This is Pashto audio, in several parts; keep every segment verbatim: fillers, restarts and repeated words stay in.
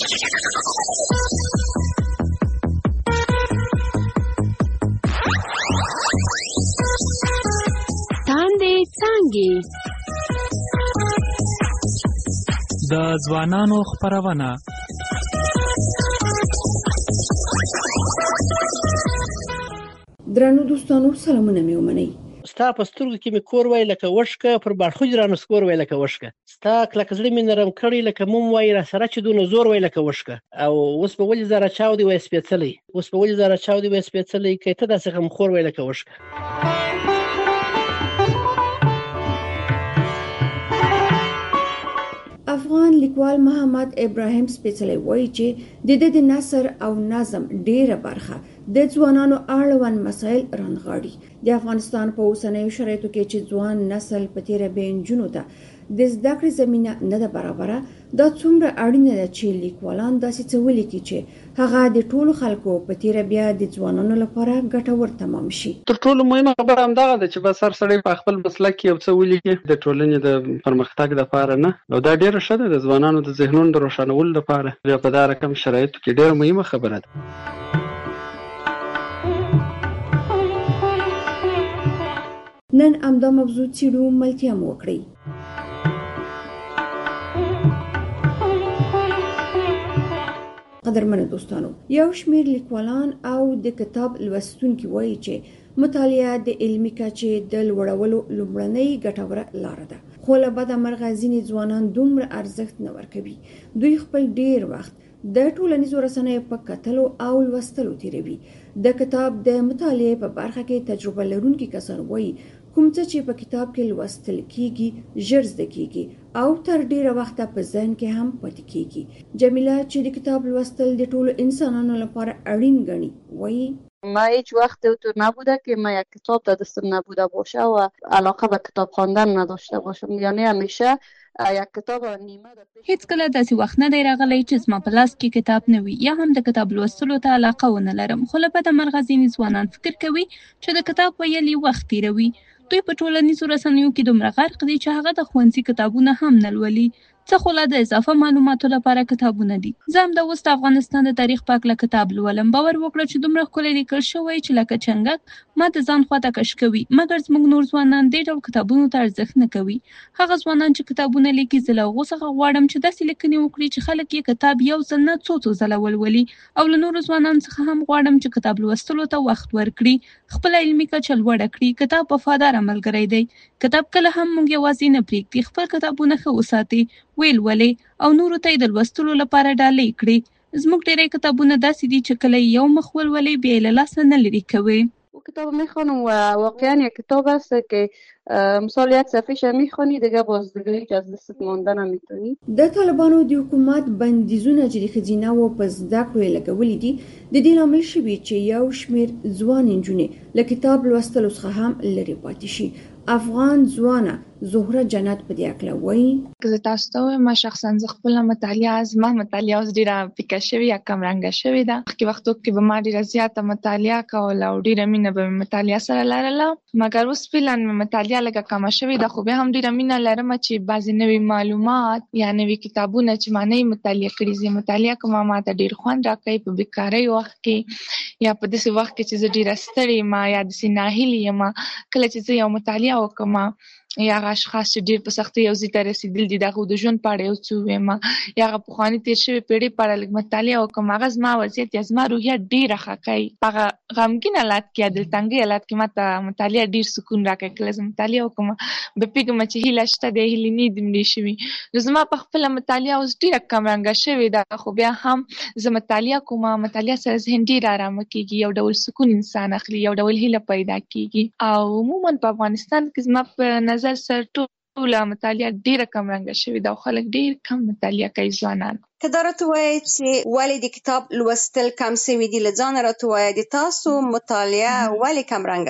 تاندې څانګې د ځوانانو خپرونه. درنو دوستانو سلامونه مې ومنئ. ستا په سترګو کې مې کور وای لکه وشکه، پر باړخو دې رانه سکور وای لکه وشکه. ستا کلک زړه مې نرم کړی لکه موم وای، را سره چې دونه زور وای لکه وشکه. او اوس به ولې زاره چاودې وای سپېڅلی، اوس به ولې زاره چاودې وای سپېڅلی، که ته داسې غمخور وای لکه وشکه. افغان لیکوال محمد ابراهیم سپېڅلی وایي چې د ده د نثر او نظم ډیره برخه د ځوانانو اړوند مسایل رانغاړي. د افغانستان په اوسنیو شرایطو کې چې ځوان نسل په تیره بې نجونو ته د زده کړې زمینه نه ده برابره، دا څومره اړینه ده چې لیکوالان داسې څه ولیکي چې هغه د ټولو خلکو په تیره بیا د ځوانانو لپاره ګټور تمام شي. تر ټولو مهمه خبره همدغه ده چې بس هر سړی په خپل مسلک کې یو څه ولیکي د ټولنې د پرمختګ لپاره نه، او دا ډیره ښه ده د ځوانانو د ذهنونو د روښانولو لپاره. بیا په دا رقم شرایطو کې ډیره مهمه خبره ده. نن همدا موضوع څېړو، ملتیا مو وکړئ. قدرمنو دوستانو، یو شمېر لیکوالان او د کتاب لوستونکي وایي چې مطالعه د علمي کچې د لوړولو لومړنۍ ګټوره لاره ده، خو له بده مرغه ځینې ځوانان دومره ارزښت نه ورکوي. دوی خپل ډیر وخت د ټولنیزو رسنیو په کتلو او لوستلو تیروي. د کتاب د مطالعې په برخه کې تجربه لرونکي کسان وایي کوم څه چې په کتاب کې لوستل کیږي ژر زده کیږي او تر ډیره وخته په ذهن کې هم پاتې کیږي. جمیله چې د کتاب لوستل د ټولو انسانانو لپاره اړین ګڼي وایي ما هیچ وقت تو نبوده که ما یک کتاب در دستم نبوده باشه و علاقه به کتاب خواندن نداشته باشم، یعنی همیشه یک کتاب نیمه ده. هیڅ کله داسې وخت نه دی راغلی چې زما په لاس کې کتاب نه وي یا هم د کتاب لوستلو ته علاقه ونه لرم، خو له بده مرغه ځینې ځوانان فکر کوي چې د کتاب ویل یې وخت تیروي. دوی په ټولنیزو رسنیو کې دومره غرق دي چې هغه د ښوونځي کتابونه هم نه لولي، څه خو لا د اضافه معلوماتو لپاره کتابونه دي. زه همدا اوس د افغانستان د تاریخ په هکله کتاب لولم. باور وکړه چې دومره ښکلی لیکل شوی چې لکه چنګک ما د ځان خواته کش کوي، مګر زموږ نور ځوانان دې ډول کتابونو ته ارزښت نه کوي. هغه ځوانان چې کتابونه لیکي، زه له هغو څخه غواړم چې داسې لیکنې وکړي چې خلک یې کتاب یو ځل نه څو څو ځله ولولي، او له نورو ځوانانو څخه هم غواړم چې کتاب لوستلو ته وخت ورکړي، خپله علمي کچه لوړه کړي. کتاب وفاداره ملګری دی. کتاب کله هم موږ یوازې نه پرېږدي. خپل کتابونه ښه وساتئ، ویل ولې او نورو ته یې د لوستلو لپاره ډالۍ کړي. زموږ ډېری کتابونه داسې دي چې کله یو مخ ولولئ بیا یې له لاسه نه لرې کوئ. کتاب میخوانم و واقعا یک کتاب است که مثال یک صفحه‌ش میخوانی دیگه باز دیگه هیچ از دستت مانده نمیتونی. د طالبانو د حکومت بندیزونه چې د ښځینه و په زده کړو لګولي دي د دې لامل شوي چې یو شمېر ځوان نجونې له کتاب لوستلو څخه هم لرې پاتې شي. افغان ځوانه زهره جنت په دې اړه وایي زه تاسو ته وایم ما شخصا زه خپله مطالعه زما مطالعه اوس ډېره پیکه شوې یا کمرنګه شوې ده. مخکې وختو کې به ما ډېره زیاته مطالعه کوله او ډېره مینه به مې مطالعه سره لرله، مګر اوس فعلا مې مطالعه لږه کمه شوې ده، خو بیا هم ډېره مینه لرم چې بعضې نوي معلومات یا نوي کتابونه چې ما نه یې مطالعه کړي زه مطالعه کوم، ما ته ډېر خوند راکوي په بېکارۍ وخت کې یا په داسې وخت کې چې زه ډېره ستړې یم یا داسې ناهیلې یم. کله چې زه یو مطالعه وکړم یا هغه اشخاص چې ډېر په سختۍ یو ځای ته رسېدلي دي د هغو د ژوند په اړه یو څه ووایم یا هغه پخواني تېر شوې پیړۍ په اړه لږ مطالعه وکړم، هغه زما وضعیت یا زما روحیه ډېره ښه کوي. په هغه غمګین حالت کې یا دلتنګۍ حالت کې ما ته مطالعه ډېر سکون راکوي. کله زه مطالعه وکړم به پوهېږم چې هیله شته دی، هیلې نه دي مړې شوي. نو زما په خپله مطالعه اوس ډېره کمرنګه شوې ده، خو بیا هم زه مطالعه کوم، مطالعه سره ذهن ډېر ارامه کېږي، یو ډول سکون انسان اخلي، یو ډول هیله پیدا کېږي. او عموما په افغانستان کې زما په نظر سره ټوله مطالعه ډېره کمرنګه شوې ده او خلک ډېر کم مطالعه کوي ځوانان. که دا راته ووایې چې ولې د کتاب لوستل کم سوي دي، له ځانه راته ووایه د تاسو مطالعه ولې کمرنګه سوه؟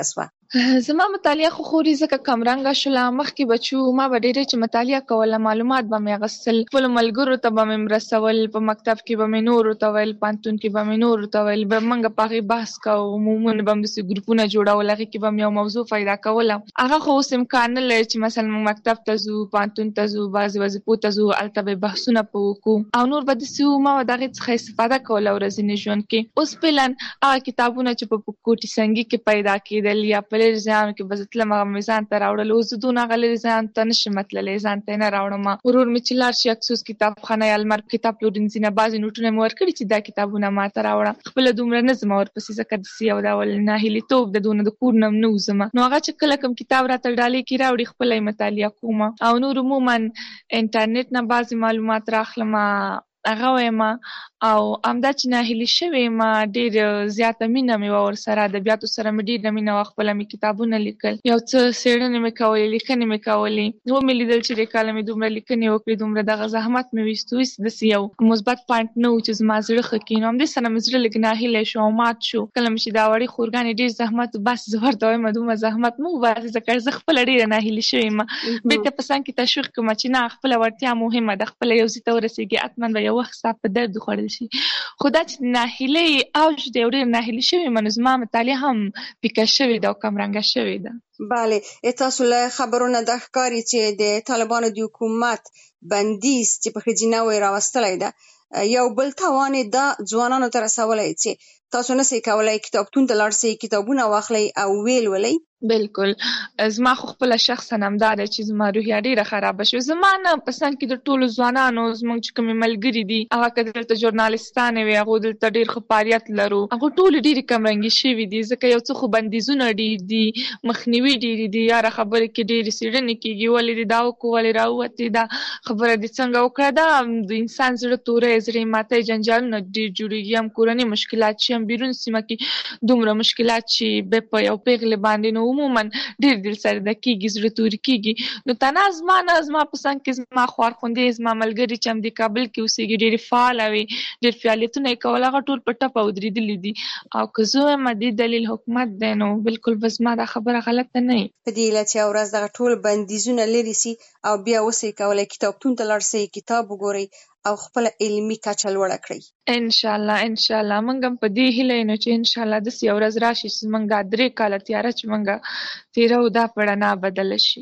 زما مطالعه خو خوري ځکه کمرنګه شوله. مخکې بچو ما به ډېرې چې مطالعه کوله، معلومات به مې اخیستل، خپلو ملګرو ته به مې مرستول، په مکتب کې به مې نورو ته ویل، پوهنتون کې به مې نورو ته ویل، به موږ په هغې بحث کوو، عموماً به هم داسې ګروپونه جوړول، هغې کې به مې یو موضوع پیدا کوله. هغه خو اوس امکان نه لري چې مثلا موږ مکتب ته ځو، پوهنتون ته ځو، بعضې وظیفو ته ځو، هلته به بحثونه په وکړو او نور به داسې وو. ما به د هغې څخه استفاده کوله ورځني ژوند کې. اوس فعلا هغه کتابونه چې په کوټي سنګي کې پیدا کېدل یا په لرې ځایانو کې به زه تلم، هغه مې ځان ته راوړل. اوس زه دونه هغه لرې ځایانو ته نشم تللی، ځان ته یې نه راوړم. ورور مې چې لاړ شي اکسوس کتابخانه یا لمر کتاب پلورنځي نه بعضې نوټونه مې ورکړي چې دا کتابونه ما ته راوړه. خپله دومره نه ځم ورپسې ځکه داسې یو ډول ناهیليتوب د دونه د کور نه هم نه وځم. نو هغه چې کله کوم کتاب راته ډالۍ کې راوړي خپله یې مطالعه کوم او نور عموماً انټرنیټ نه بعضې معلومات راخلم، هغه وایم. او همدا چې ناهیلي شوې یم، ډېر زیاته مینه مې وه ورسره، ادبیاتو سره مې ډېره مینه وه. خپله مې کتابونه لیکل، یو څه څېړنې مې کولې، لیکنې مې کولې. ومې لیدل چې دې کاله مې دومره لیکنې وکړې، دومره دغه زحمت مې ویستو، هېڅ داسې یو مثبت پوینټ نه و چې زما زړه ښه کړي. نو همدې سره مې زړه لږ ناهیلی شو او مات شو. کله مې چې دا وړې خورګانې ډېر زحمت بس زه ورته وایم دومره زحمت مه وباسئ، ځکه زه خپله ډېره ناهیلي شوې یم. بېرته په څنګ کې تشویق کړم چې نه، خپله وړتیا مهمه ده، خپله یو ځای ته ورسېږي، حتما به یو وخت ستا په درد وخوړل شي. خو دا چې ناهیلۍ اوج دی او ډېر ناهیلي شوې یم، نو زما مطالعه هم پیکه شوې ده او کمرنګه شوې ده. بله، تاسو له خبرونو دا ښکاري چې د طالبانو د حکومت بندیز چې په ښځینه وې راوستلی ده، یو بل تاوان یې دا ځوانانو ته رسولی چې تاسو نسئ کولی کتابتون ته لاړ سئ، کتابونه واخلئ او ویې لولئ. بالکل. زما خو خپله شخصا همدا ده چې زما روحیه ډېره خرابه شوه. زما نه په څنګ کې د ټولو ځوانانو زموږ چې کومې ملګري دي، هغه که دلته ژورنالستانې وي، هغوی دلته ډېر ښه فعالیت لرو، هغوی ټولې ډېرې کمرنګې شوي دي، ځکه یو څه خو بندیزونه ډېر دي، مخنیوي ډېرې دي، یاره خبرې کې ډېرې څېړنې کېږي، ولې دې دا وکړو، ولې راووتې، دا خبره دې څنګه وکړه. دا د انسان زړه توری، زړه یې ماتی، جنجالونه ډېر جوړېږي، هم کورنۍ مشکلات شي، هم بیرون سیمه کې دومره مشکلات شي بیا په یو پېغلې باندې. نو عموماً ډېر دل سرده کېږي، زړه توري کېږي. نو تنها زما نه، زما په څنګ کې زما خوارخوندې، زما ملګري چې همدې کابل کې اوسېږي، ډېرې فعاله وي، ډېر فعالیتونه یې کول، هغه ټول په ټپه ودرېدلي دي. او که زه وایم دې دلیل حکومت دی، نو بالکل به زما دا خبره غلطه نه وي. په دې هیله چې یوه ورځ دغه ټول بندیزونه لرې سي او بیا اوسئ کولی کتابتون ته لاړ سئ، کتاب وګورئ او خپله علمي کچه لوړه کړئ. انشاءالله انشاءالله موږ هم په دې هیله یو چې انشاءالله داسې یو ورځ راشي چې زموږ دا درې کاله تیاره چې موږ تېروو دا په رڼا بدله شي.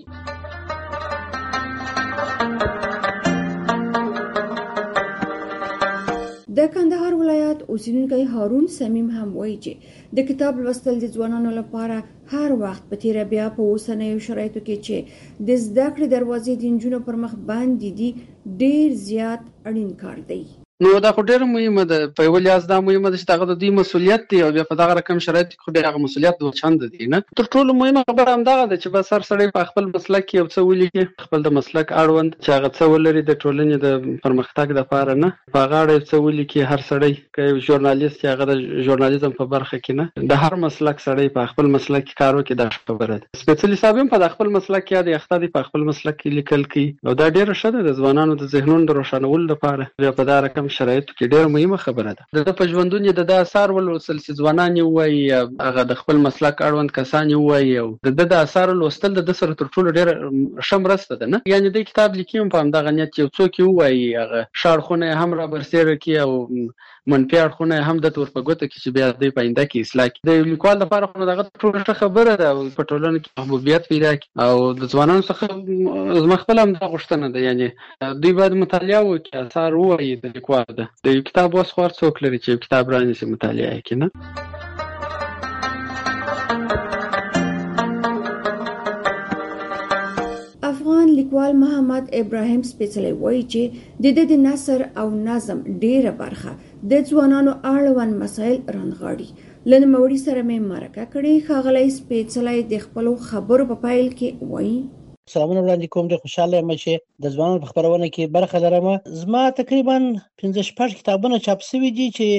د کندهار ولایت اوسیدونکی هارون سمیم هم وایي چې د کتاب لوستل د ځوانانو لپاره هر وخت په تیره بیا په اوسنیو شرایطو کې چې د زده کړې دروازې د نجونو پر مخ باندې دي ډېر زیات اړین کار دی. نو دا خو ډېره مهمه ده. په یوه لحاظ دا مهمه ده چې دغه د دوی مسؤلیت دی او بیا په دغه رقم شرایطو کې خو بیا هغه مسؤلیت دوه چنده دی نه. تر ټولو مهمه خبره همدغه ده چې بس هر سړی په خپل مسلک کې یو څه ولیکي، خپل د مسلک اړوند چې هغه څه ولري د ټولنې د پرمختګ دپاره نه، په هغه اړه یو څه ولیکي. هر سړی که یو ژورنالیست چې هغه د ژورنالیزم په برخه کې نه، د هر مسلک سړی په خپل مسلک کې کار وکړي، دا خبره ده. سپېڅلي صاحب هم په د خپل مسلک کې د اخته دی، په خپل مسلک کې لیکل کوي او دا ډېره ښه ده د ځوانانو د ذهنونو د روښانولو لپاره. بیا په دا رقم شرایطو کې ډېره مهمه خبره ده. د په ژوندون یې د ده اثار ولوستل چې ځوانان یې ووایي، هغه د خپل مسلک اړوند کسان یې ووایي او د ده د اثارو لوستل د ده سره تر ټولو ډېره ښه مرسته ده نه. یعنې دی کتاب لیکي هم په همدغه نیت چې یو څوک یې ووایي، هغه ښه اړخونه یې هم رابرسېره کړي او منفي اړخونه یې هم درته ور په ګوته کړي چې بیا دوی په آینده کې اصلاح کړي. د یو لیکوال لپاره خو نو دغه ټوله ښه خبره ده او په ټولنه کې محبوبیت پیدا کړي. او د ځوانانو څخه زما خپله همدا غوښتنه ده، یعنې دوی باید مطالعه وکړي، اثار ووایي د لیکوال ده. د یو کتاب وس خو هر څوک لري چې یو کتاب رانیسي مطالعه یې کړي نه. افغان لیکوال محمد ابراهیم سپېڅلی وایي چې د ده د نثر او نظم ډېره برخه د ځوانانو اړوند مسایل رانغاړي. له نوموړي سره مې مرکه کړې. ښاغلی سپېڅلی د خپلو خبرو په پیل کې وایي: سلامونه وړاندې کوم. ډېر خوشحاله یم چې د ځوانانو په خپرونه کې برخه لرم. زما تقریبا پنځه شپږ کتابونه چاپ شوي دي چې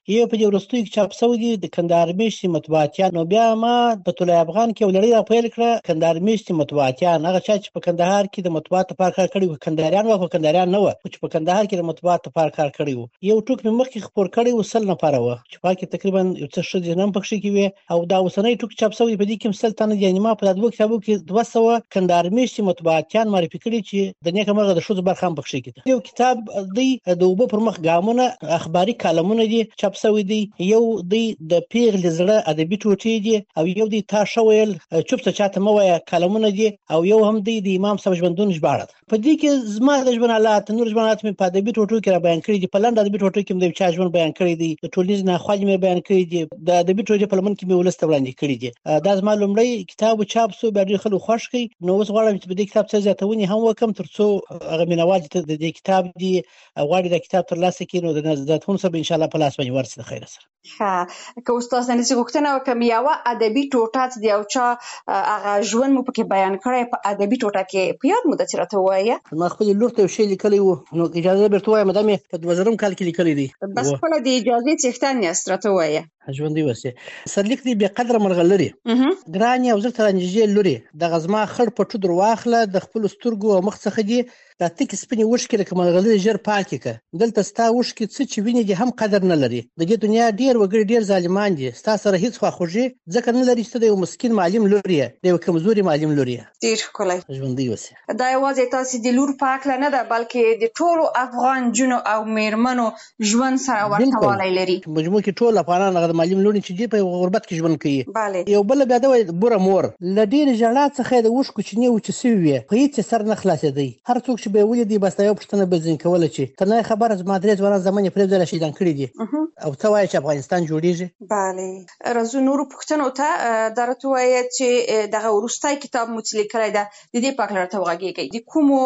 یو په دې وروستیو کې چاپ شوی دی د کندهار میشتې مطبوعاتیان. نو بیا ما په طلوع افغان کې یو لړۍ راپیل کړه کندهار میشتې مطبوعاتیان، هغه چا چې په کندهار کې د مطبوعاتو لپاره کار کړی و، کندهاریان وو، کندهاریان نه وو چې په کندهار کې د مطبوعاتو لپاره کار کړی و. یو ټوک مې مخکې خپور کړی و سل نفره وه چې پکې تقریبا یو څه ښځې هم پکښې کې وې، او دا اوسنی ټوک چاپ شوی په دې کې هم سل تنه دي. یعنې ما په دا دوه کتابو کې دوه سوه کندهار میشتې مطبوعاتیان معرفي کړي چې د نیکه مرغه د ښځو برخه هم پکښې کې ده. یو کتاب دی د اوبه پر مخ ګامونه، اخباري کالمونه دي چاپ شوی دی. یو دی د پیغلې زړه ادبي ټوټې دي، او یو دی تا ښه ویل چوپ ته چاته مه وایه کالمونه دي، او یو هم دی د امام صاحب ژوندون ژباړه ده. په دې کې زما د ژوند حالات نور ژوند حالات مې په ادبي ټوټو کې را بیان کړي دي، په لنډ ادبي ټوټو کې مې د چا ژوند بیان کړی دی، د ټولنیز ناخوالې مې بیان کړي دي، د ادبي ټوټې په لمن کې مې ولس ته وړاندې کړي دي. دا زما لومړی کتاب چاپ شو، بیا ډېر خلک خوښ کړي. نو اوس غواړم چې په دې کتاب څه زیاتونې هم وکړم تر څو هغه مینوال چې د دې کتاب دي غواړي دا کتاب ترلاسه کړي، نو د زیاتونو سره به انشاءالله په لاس باندې ورسي د خیره سره. ښه، که استاد نه چې غوښتنه وکړم یوه ادبي ټوټه د یو چا هغه ژوند مو پکې بیان کړی په ادبي ټوټه کې، په یاد مو ده چې راته ووایه؟ ما خپلې لور ته یو شی لیکلی و، نو اجازه درته ووایم دا مې په دوه زرم کال کې لیکلی دی. بس خپله د اجازې څښتن یاست، راته ووایه. ژوندی اوسې. سرلیک دی بې قدره مرغلرې ګرانې او زه ته رانږدې لورې، دغه زما خړ پټو در واخله د خپلو سترګو او مخ څخه دي دا تکې سپینې اوښکې لکه مرغلرې ژر پاکې کړه. دلته ستا اوښکې څه چې وینې دي هم قدر نه لري. د دې دنیا ډېر وګړي ډېر ظالمان دي، ستا سره هېڅ خواخوږي ځکه نه لري چې ته د یو مسکین معلم لور یې، د یو کمزوري معلم لور یې. ډېر ښکلی. ژوندی اوسې. دا یوازې تاسې د لور په هکله نه ده بلکې د ټولو افغان نجونو او مېرمنو ژوند سره ورته والی لري. مجموع کې ټول افغانان هغه د معلم لورې چې دي په غربت کې ژوند کوي. بله. یو بله بیا ده وایي بوره مور له ډېرې ژړا څخه یې د اوښکو چینې وچې سوي وې، په هېڅ یې سر نه خلاصېدی. هر څوک چې به یې ولیدی بس دا یو پوښتنه به ځینې کوله چې تر نه خبره زما درې ځوانان زامن یې پرېږدی شهیدان کړي دي، او څه وایي چې افغانستان جوړېږي. بله. راځو نورو پوښتنو ته. دا راته ووایه چې دغه وروستی کتاب مو چې لیکلی ده د دې په هکله راته وغږېږئ. د کومو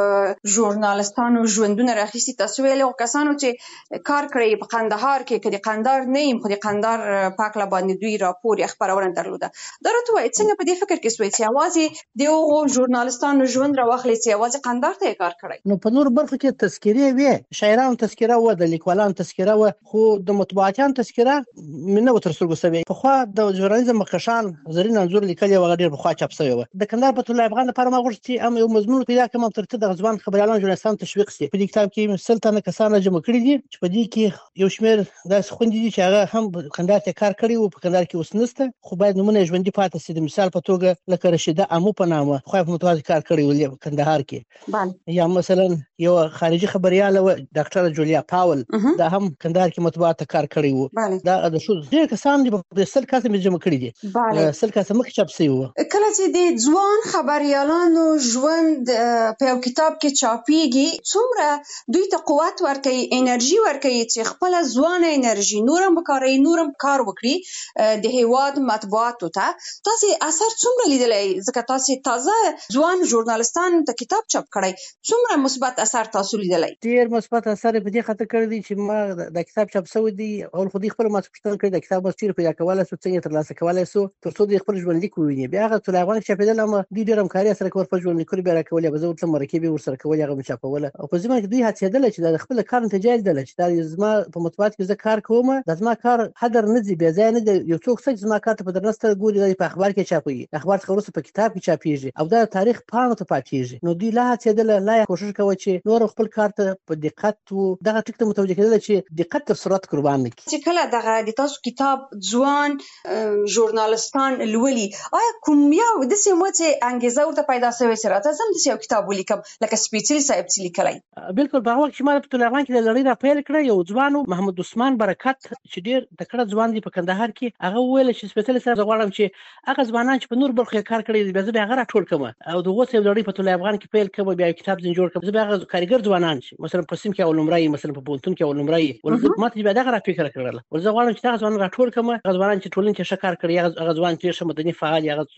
ژورنالستانو ژوندونه راخیستي؟ تاسو ویلي هغو کسانو چې کار کړی په قندهار کې، که د قندهار نه یم خو د قندهار په هکله باندې دوی راپور یا خپرونه درلوده. دا راته ووایه څنګه په دې فکر کې سوی چې یوازې د هغو ژورنالستانو ژوند راواخلئ چې یوازې قندهار ته یې کار کړی؟ نو په نورو برخو کې تذکرې وې، شاعرانو تذکره وه، د لیکوالانو تذکره وه، خو د مطبوعاتیانو تذکره مې نه وه تر سترګو سوې. پخوا د ژورنالیزم مخکښان زرین انځور لیکلې وه، هغه ډېر پخوا چاپ سوې وه. د کندهار په طلوع افغان لپاره ما غوښتل چې هم یو مضمون پیدا کړم او تر څه دغه ځوان خبریالانو ژورنالستانو تشویق شي. په دې کتاب کې مې سل تنه کسان راجمع کړي دي چې په دې کې یو شمېر داسې خویندې دي چې هغه هم کندهار ته کار کړی و، په کندهار کې اوس نشته، خو باید نومونه یې ژوندي پاتې شي. د مثال په توګه لکه رشیده امو په نامه پخوا په مطبوعاتو کار کړی و کندهار کې، یا مثلا یو خارجي خبریاله وه ډاکټره جولیا پاول، دا هم کندهار کې مطبوعاتو کار کړی و. دا د ښځو ډېر کسان دي، په سل کسه مې جمع کړي دي، سل کسه مخکې چاپ شوي وه. کله چې د ځوان خبریالانو ژوند په یو کتاب کې چاپېږي څومره دوی ته قوت ورکوي، انرژي ورکوي چې خپله ځوانه انرژي نور هم وکاروي، نور هم کار وکړي د هېواد مطبوعاتو ته. تاسې اثر څومره لیدلی؟ ځکه تاسې تازه ځوان ژورنالستان ته کتاب چاپ کړی، څومره مثبت اثر تاسو لیدلی؟ ډېر مثبت اثر یې په دې خاطر کړی دی چې ما دا کتاب چاپ شوی دی، اول خو دوی خپله ما څه پوښتنه کړې دا کتاب اوس چېرې پیدا کولی سو، څنګه یې ترلاسه کولی سو تر څو دوی خپل ژوندلیک وویني. بیا هغه طلوع افغان کې چاپېدل هم دوی ډېر همکاري سره کول، خپل ژوندلیکونه بیا راکولې، به زه ورته مرکې به ورسره کولې، هغه مې چاپوله. او په ځمه کې دوی هڅېدله چې دا د خپل کار نتیجه یې لیدله چې دا زما په مطبوعاتو کې زه کار کوم، دا زما کار هدر نه ځي، بې ځایه نه دی. یو څوک څه چې زما کار ته په درنه سترګه ګوري، دا په اخبار کې چاپوي، اخبار څخه وروسته په کتاب کې چاپېږي او دا تاریخ پاڼو ته پاتېږي. نو دوی لا هڅېدله، لا یې کوښښ کوه چې نور خپل کار ته په دقت و دغه ټکي ته متوجه کېدله چې دقت تر سرعت قربان نه کړي. چې کله دغه د تاسو کتاب ځوان ژورنالستان لولي، آیا کوم یو داسې مو چې انګېزه ورته پیدا شوې چې راته زه هم داسې یو کتاب ولیکم لکه سپېڅلي صاحب چې لیکلی؟ بلکل په هغه وخت چې ما په طلوع افغان کې د لړۍ راپیل کړه، یو ځوان و محمد عثمان برکت چې ډېر تکړه ځوان دی په کندهار کې، هغه وویل چې سپېڅلي صاحب زه غواړم چې هغه ځوانان چې په نورو برخو کې کار کړی دي بیا زه بیا هغه راټول کړم او د هغو څه یو لړۍ په طلوع افغان کې پیل کړم، بیا یو کتاب ځینې جوړ کړم. زه بیا هغه کارګر ځوانان چې مثلا په سیم کې اول نمره یې، مثلا په پوهنتون کې اول نمره یې، ما ته بیا دغه رافکر کړله، ول زه غواړم چې دغه ځوانان راټول کړم، هغه ځوانان چې ټولنې کې ښه کار کړي، هغه ځوان چې ښه مدني فعال، هغه څوک چې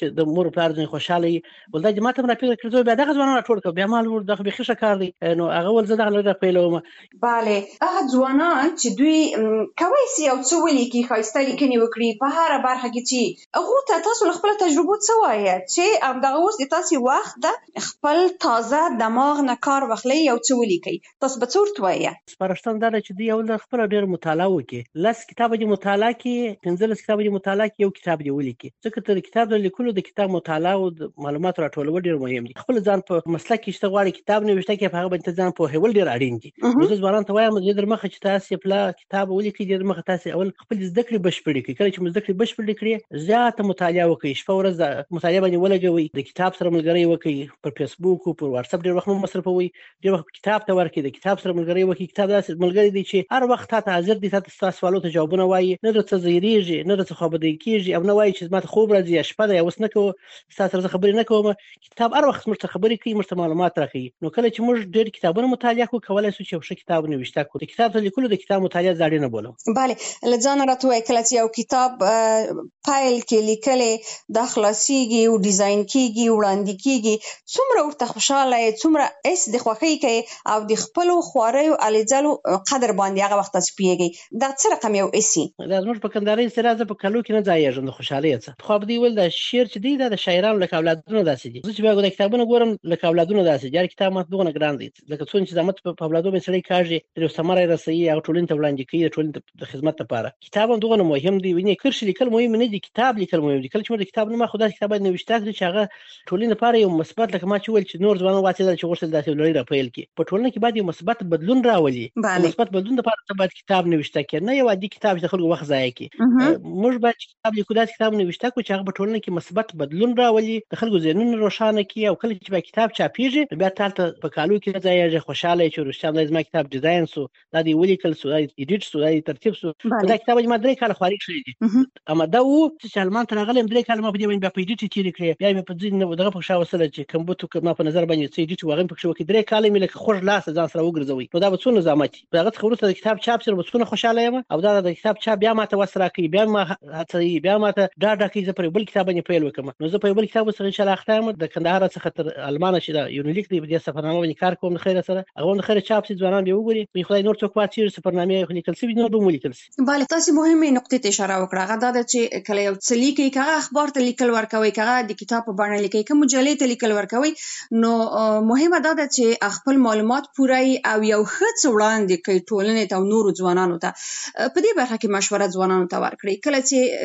چې د مور پلار ځنې خوشاله وي ول دا ما ته نه فکر کړو بیا دغه ځوانان ټول کړ بیا مال ور دغه بخښه کار دی نو هغه ول زه دغه لږه پیلوم. bale هغه ځوانان چې دوی کوي سي او څه ولیکي ښایسته لیکنې وکړي په هر برخه کې چې هغه ته تاسو خپل تجربه څه وایي چې هم دغه اوس د تاسو وخت د خپل تازه دماغ نه کار واخلي او څه ولیکي تاسو به څه ورته وایي؟ سپارښتنه دا ده چې دوی یو خپل ډېر مطالعه وکړي لس کتاب دې مطالعه کړي پنځلس کتاب دې مطالعه کړي یو کتاب دې ولیکي ځکه تر کتاب د لیکلو د کتاب مطالعه او د معلوماتو راټولول ډېر مهم دي. خپل ځان په مسلک کې چې غواړي کتاب نوښته کې په هغه باندې ځان په هول ډېر اړین دي. نو زه ځوانان ته وایم چې در مخه چې تاسو پلا کتاب ولیکي در مخه تاسو اول خپل زده کړې بشپړې کړئ کله چې زده کړې بشپړې کړئ زیاته مطالعه وکړئ شپه ورځ مطالعه باندې ولګوئ د کتاب سره ملګری وکړئ پر فیسبوک او پر واتس اپ ډېر وخت مصرفوي ډېر وخت کتاب ته ورکړئ د کتاب سره ملګری وکړئ کتاب داسې ملګری دی چې هر وخت تاسو حاضر دي تاسو سوالو ته جوابونه وایي نه درته زیریږي نه درته خوابدي کیږي او نه وایي چې ماته خوب راځي شپه ده اوس نه کوم تاسو سره خبرې نه کوم کتاب هر وخت مرته خبرې کوي مرته معلومات راکوي. نو کله چې موږ ډېر کتابونه مطالعه کوو کولای شو چې یو ښه کتاب نوښته کړو. د کتاب ته لیکلو د کتاب مطالعه ځاړي نه بولم. bale لځان راته وای کله چې یو کتاب فایل کې لیکلې د خلاصيږي او ډیزاین کیږي وړاندې کیږي څومره ورته خوشاله څومره اس د خوخي کوي او د خپل خواري او الځلو قدر باندې هغه وخت سپیږي دا څه رقم یو اسي دا زموږ په کندهاري سره ز په کلو کې نه ځایږم د خوشحالي څه خو به دی ول د شعر چې دی د شاعرانو لکه اولادونو داسې دي چې به د کتابونو ګورم لکه اولادونو داسې جار کتاب ماته دغه ګران دی لکه څون چې زمت په اولادو به سړی کاږي د سمره رسي او ټولین ته وړاندې کوي ټولین د خدمت لپاره کتاب هم دغه مهم دی ویني کرش لیکل مهم نه دي کتاب لیکل مهم دي کله چې د کتاب نه ما خدای کتاب نه وشته چې هغه ټولین لپاره یو مثبت لکه ما چې ول چې نور ځوانان واسي چې ورسل داسې لري را پیل کی په ټولنه کې باید یو مثبت بدلون راولي مثبت بدلون لپاره ته باید کتاب نه وشته کې نه یو عادي کتاب چې خلکو وخت ضایع کوي موږ باید کتاب لیکو دا کتاب نه وشته کو چې هغه په ټولنه کې مثبت بدلون راولي د خلکو ذهنونه روښانه کړي او کله چې کتاب چاپیږي بیا تاسو په کالو کې ځای خوشاله چې رښتیا لازم کتاب ډیزاین سو دا دی ولیکل سو ایډیټ سو دا ترتیب سو دا کتاب ما درې کال خارج شوی دي اما دا و چې هلمان تر غلم درې کال ما په دې باندې په ایډیټ کې لیکل بیا مې په ځین دغه په شاو سره چې کمپیوټر ما په نظر باندې چې ایډیټ وغیم په شو کې درې کال مې لکه خوش لاس ځان سره وګرځوي نو دا به څونه زحمت هغه خبره د کتاب چاپ سره به څونه خوشاله یم او دا د کتاب چاپ بیا ما ته وسره کوي بیا ما هڅوي بیا ما ته دا دا کې زه پر بل کتاب باندې پیل وکم نو زه په بل کتاب سره ان شاء الله اختم د کندهار څخه تر المانه چې دا یونیلیک دی د سفرنامه باندې کار کوم خیر سره هغه د خیر چاپ سي ځوانان به وګوري په خدای نور څوک واچي سفرنامه لیکل سي نور به لیکل سي. bale تاسو مهمه نقطه ته اشاره وکړه هغه دا چې کله یو څه لیکي هغه اخبار ته لیکل ورکوي هغه د کتاب په باندې لیکي کوم مجلې ته لیکل ورکوي نو مهمه دا ده چې خپل معلومات پوره او یو ښه وړاندې کوي ټولنې ته نور ځوانانو ته په دې برخه کې مشوره ځوانانو ته ورکړي کله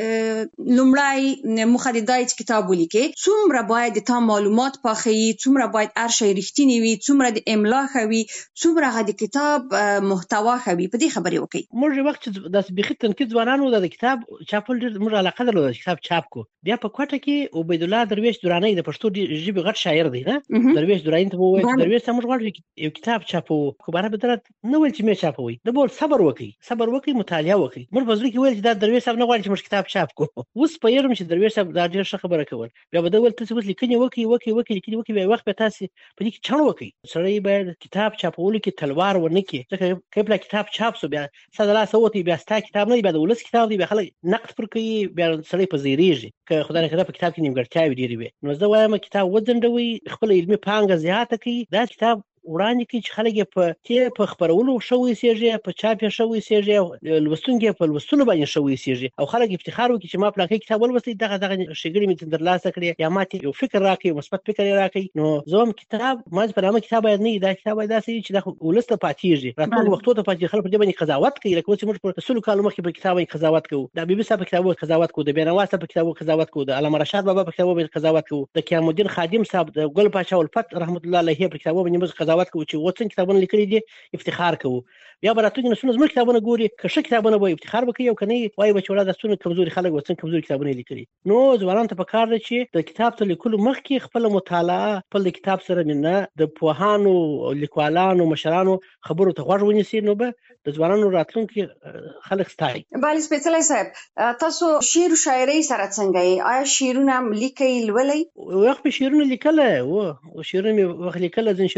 چې لومړی مخددای کتاب ولیکي څومره باید د تا معلومات پاخي څومره باید هر شی رښتینی وي څومره د املا خوي څومره د کتاب محتوا خوي په دې خبرې وکي موږ وخت د بخښ تنقید ځوانانو د کتاب چاپل موږ علاقه درلوده کتاب چاپ کو بیا په کوټه کې عبید الله درویش درانی د پښتو ژبې غټ شاعر دی نه درویش درانی ته وایي درویش موږ غواړو یو کتاب چاپو خو بار به درته نو ول چې مې چاپوي د بول صبر وکي صبر وکي مطالعه وکي موږ په ځل کې ویل چې دا درویش صاحب نه غواړي چې موږ کتاب چاپ کو اوس په يرم چې درویش صاحب دا ډېر ښه خبره کول بیا به دول تاسو اوس لیکنې وکي وکي وکي لیکنې وکي بیا وخت به تاسو په دې کې چڼ وکي سړی باید کتاب چاپول کې تلوار ونه کی ځکه کله کتاب چاپ سو بیا ساده سوتي بیا ستا کتاب نه بیا د ولس کتاب دی بیا خلک نقد پر کوي بیا سړی په زیریږي که خدای نه کړه په کتاب کې نیمګړتیاوې ډېرې وي نو زه وایم کتاب وځنډوي خپل علمي پانګه زیاته کړي دا کتاب وړاندې کې چې خلک په تی په خبرولو شوي سیږي په چاپ شوي سیږي لوستونکي په لوستلو باندې شوي سیږي او خلک افتخار وکړي چې ما په لکه کتاب ولوستي دغه دغه شګړې مې ترلاسه کړې یا ماته یو فکر راکړي مثبت فکر راکړي نو زوم کتاب ما په نامه کتاب باید نه دا کتاب باید داسې چې د ولست پاتېږي راتلو وختو ته پاتې خلک په دې باندې قضاوت کوي لکه چې موږ په رسول کالو مخکې په کتاب باندې قضاوت کوو د بیبي صاحب په کتاب قضاوت کوو د بینوا صاحب په کتاب قضاوت کوو د علامه رشاد بابا په کتاب باندې قضاوت کوو د قیام الدین خادم صاحب د ګل پاچا الفت رحمت الله علیه په کتاب باندې موږ قضاوت کوو چې وڅن کتابونه لیکلي دي افتخار کوو بیا براتونی نسونه زموږ کتابونه ګوري که ښه کتابونه وایي افتخار وکړي او کني وایي بچوړه د څونه کمزوري خلک وڅن کمزوري کتابونه لیکلي نو ځوانان ته پکار دي چې د کتاب ته لیکلو مخکې خپل مطالعه خپل د کتاب سره نه د پوهانو لیکوالانو مشرانو خبرو ته غوږ ونیسي نو به د ځوانانو راتلونکي خلک ستایي. بله سپېڅلی صاحب تاسو شعر او شاعرۍ سره څنګه یې آیا شعرونه لیکئ لولئ؟ وخت په شعرونه لیکلی و شعرونه مې وخت لیکلی ځینې شعرونه په ځینې ځای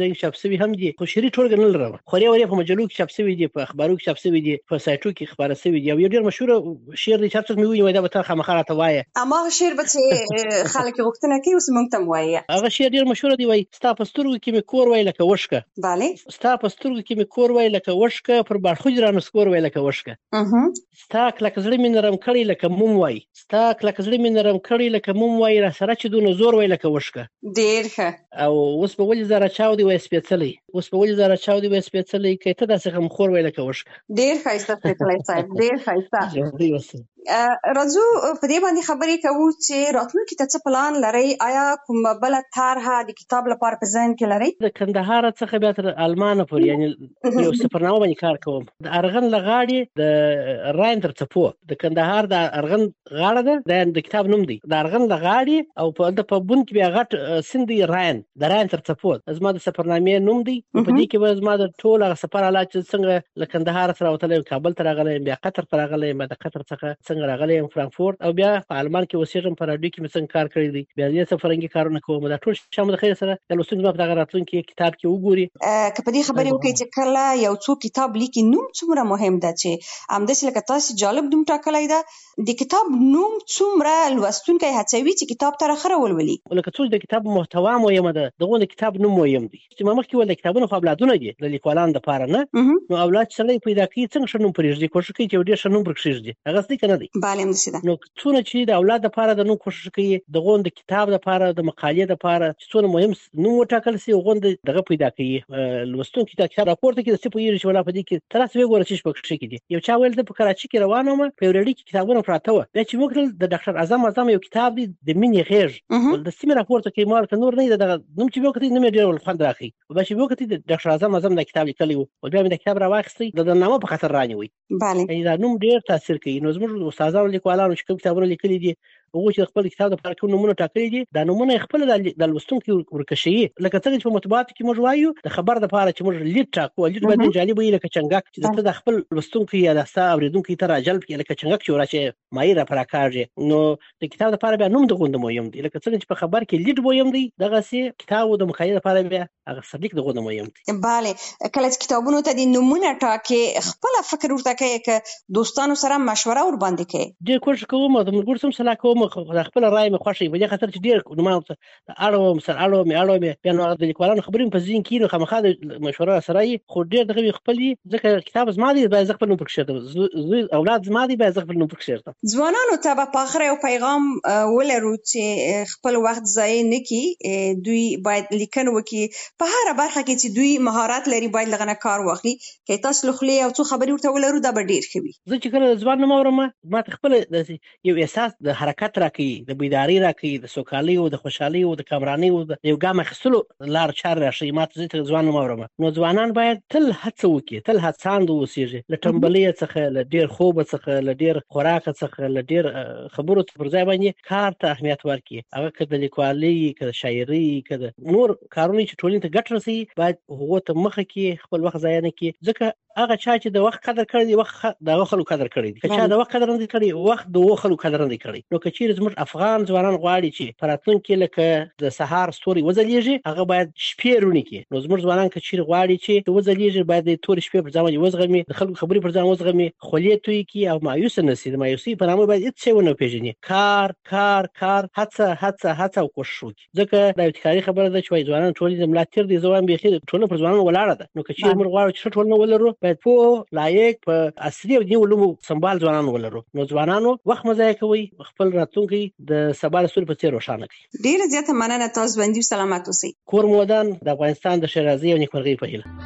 هغه چاپ شوی هم دي خو شری ټولګه نه لرم خوري وري په مجلو کې چاپ شوی دي په اخبارو کې چاپ شوی دي په سایټو کې خبره شوی دي یو ډیر مشهور شعر دی چې تاسو مې وینئ دا به تاسو خامخا راته وایي اما شعر به چې خلک غوښتنه کوي اوس موږ ته وایي هغه شعر ډیر مشهور دی وایي ستا په سترګو کې مې کور وای لکه وشکه bale ستا په سترګو کې مې کور وای لکه وشکه پر باړخوج رانه سکور وای لکه وشکه اها ستا کلک زړه مې نرم کړی لکه موم وای ستا کلک زړه مې نرم کړی لکه موم وای را سره چې دونه زور وای لکه وشکه ډیر ښه او اوس په ولې زره چاودي وای سپېڅلې اوس په ولې زره چاودي وای سپېڅلې کې ته داسې هم خور وای لکه وشکه ډیر ښایسته سپېڅلې صاحب ډیر ښایسته راځو په دې باندې خبرې کوو چې راتلونکي ته څه پلان لري آیا کوم بل طرحه د کتاب لپاره په ذهن کې لري د کندهار څخه بیا تر المانه پورې یعنی یو سفرنامه باندې کار کوم د ارغن لغاړي د راین تر څپو د کندهار د ارغن غاړه ده د کتاب نوم دی د ارغن لغاړي او په د په بون کې بیا غټ سندي راین د راین تر څپو زما د سفرنامې نوم دی په دې کې به زما د ټول سفر حالات څنګه له کندهار سره وتلم کابل ته راغلم بیا قطر ته راغلم د قطر څخه څنګه راغلم فرانکفورت او بیا په آلمان کې اوسېږم په راډیو کې مې څنګه کار کړی دی بیا دې سفرنګي کارونه کوم دا ټول شامل خیر سره د لوستونکو په دغه راتلونکي کتاب کې وګوري که په دې خبرې وکړي چې کله یو څوک کتاب لیکي نوم څومره مهم ده چې همداسې لکه تاسو جالب نوم ټاکلی ده د کتاب نوم څومره لوستونکی هڅوي چې کتاب ته راخره ولولي لکه څوک د کتاب محتوا مهمه ده دغه د کتاب نوم مهم دی چې ما مخکې ول د کتابونو خو اولادونه دي د لیکوالانو دپاره نه نو اولاد سړی پیدا کوي څنګه ښه نوم پرېږدي کوښښ کوي چې یو ډېر ښه نوم پرېږدي هغه څه دی که نه دی بله همداسې ده نو څونه چې د اولاد دپاره د نوم کوښښ کوي دغه د کتاب دپاره د مقالې دپاره چې څونه مهم نوم وټاکل شي هغه دغه پیدا کوي لوستونکي د کتاب راپورته کې د څه پوهېږي چې ولا په دې کې ته راسه وګوره چې پکې څه دي یو چا ویل زه په کراچي کې روان وم په یو رېډي کې کتابونه پراته وه بیا چې وکړل د ډاکټر اعظم اعظم یو کتاب دی د مینې غېږ د سیمې راپورته کوي ما ورته نور نه دی دغه نوم چې مې وکتل نوم یې ډېر خوند راښي بیا چې مې وکتل د ډاکټر اعظم اعظم دا کتاب لیکلی و بیا مې د کتاب راواخیستی د نامه په خاطر رانیوی بله دا نوم ډېر تاثیر کوي نو زموږ استادانو لیکوالانو چې کوم کتابونه لیکلي دي هغوی چې خپل کتاب دپاره کوم نومونه ټاکلي دي دا نومونه یې خپله د لوستونکي ورکشوي لکه څنګه چې په مطبوعاتو کې موږ وایو د خبر دپاره چې موږ لیډ ټاکو لیډ باید جالب وي لکه چنګاک چې ته د خپل لوستونکي یا د ستا اورېدونکي ته راجلب کړي لکه چنګاک چې وراشي مایع را په راکاږي نو د کتاب دپاره بیا نوم دغونده مهم دی لکه څنګه چې په خبر کې لیډ مهم دی دغسې کتاب د مقالې دپاره بیا هغه سرلیک دغونده مهم دی بله کله چې کتابونو ته د نومونه ټاکې خپله فکر ورته کوې که دوستانو سره مشوره ورباندې کوې ډېر کوښښ کوم د ملګرو سره صلاح کوم د خپله رایه مې خوښوي په دې خاطر چې ډېر نومانو ته اړوم سر اړوم مې اړوم بیا نو د لیکوالانو خبرې مې په ذهن کې نو خامخا د مشوره سره وي خو ډېر دغه خپل وي ځکه کتاب زما دی باید زه خپل نوم پکې کښېږدم زوی اولاد زما دی باید زه خپل نوم پکې کښېږدم ځوانانو ته به په آخره یو پیغام ولرو چې خپل وخت ضایع نه کړي دوی باید لیکنه وکړي په هره برخه کې چې دوی مهارت لري باید له هغه نه کار واخلي که تاسو له خولې یو څو خبرې ورته ولرو دا به ډېر ښه وي زه چې کله د ځوان نوم اورم ما ته خپله یو احساس د حرکت راکوي د بیدارۍ راکوي د سوکالۍ او د خوشحالۍ او د کامرانۍ او د یو ګام اخیستلو لار چارې راښیي ما ته زه ځوان نوم اورم نو ځوانان باید تل هڅه وکړي تل هڅاند واوسېږي له ټنبلۍ څخه له ډېر خوبه څخه له ډېر خوراکه څخه له ډېر خبرو پر ځای باندې کار ته اهمیت ورکړي هغه که د لیکوالۍ که د شاعرۍ که د نور کارونه چې ټولنې ته ګټه رسوي باید هغو ته مخه کړي خپل وخت ضایع نه کړي ځکه هغه چا چې د وخت قدر کړی دی وخت د هغه خلکو قدر کړی دی که چا د وخت قدر نه دی کړی وخت د هغو خلکو قدر نه دی کړی نو که چېرې زموږ افغان ځوانان غواړي چې په راتلونکي کې لکه د سهار ستوری وځلیږي هغه باید شپې روڼې کړي نو زموږ ځوانان که چېرې غواړي چې وځلیږي باید د تورې شپې پر ځان باندې وزغمي د خلکو خبرې پر ځان وزغمي خولې تویې کړي او مایوسه نه شي د مایوسۍ په نامه باید هېڅ شی ونه پېژني کار کار کار هڅه هڅه هڅه او کوښښ وکړي ځکه دا ابتکاري خبره ده چې وایي ځوانان ټولنې د ملا تېر دي زه وایم بیخي ټولنه پر ځوانانو ولاړه ده نو که چېرې موږ غواړو چې ښه ټولنه ولرو باید پوه لایق په عصري او دیني علومو سمبال ځوانان ولرو نو ځوانانو وخت مه ضایع کوئ خپل راتلونکی د سبا د ستوري په څېر روښانه کړئ ډېره زیاته مننه تاسو ژوندي او سلامت اوسئ کور مو ودان د افغانستان د ښېرازۍ او نیکمرغۍ په هیله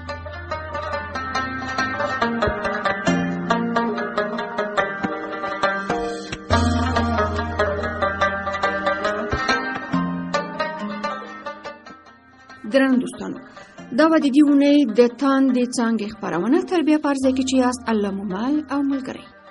ګرانو دوستانو دا به د دې اونۍ د تاندې څانګې خپرونه تر بیا په هر ځای کې چې یاست الله مو مل او ملګری